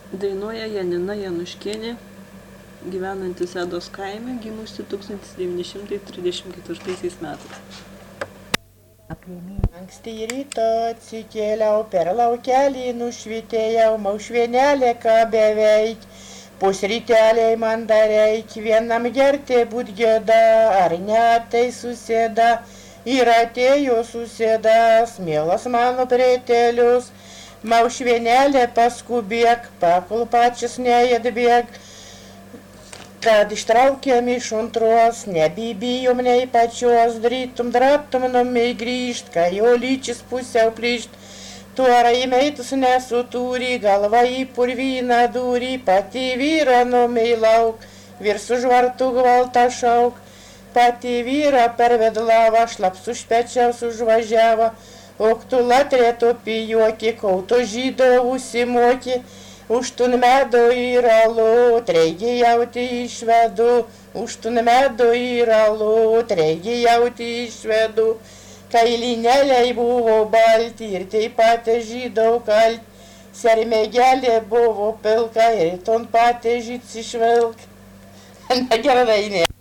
Dainuoja Janina Januškienė, gyvenanti Sedos kaime, gimusi 1934 metais. Anksti ryto atsikėliau, per laukelį nušvitėjau, maušvienelė ką beveik, pusryteliai man dar reik, vienam gerti būt gėda, ar ne tai susėda, ir atėjo susėdas, mielas mano prietelius, maušvienelė paskubėk, pakol pačias neatbėg, kad ištraukėm iš antros, nebijom nei pačios, drytum dratum namai grįžt, kai jo lyčis pusiau plyšt. Tuorai meitus nesutūri, galva į purvyną dūri, pati vyra namai lauk, virs už vartų gvalta šauk. Pati vyra per vedlavą, šlaps už pečiaus užvažiavo, oktula treto pijuoki, kauto žydo užsimoki. Už tun medo ir alų, treigi jauti išvedu, už tun medo ir alų, treigi jauti išvedu. Kailinėliai buvo balti ir taip pat žydau kalti, sermegelė buvo pilka ir ton pat žyds išvelk. Na gerai, ne.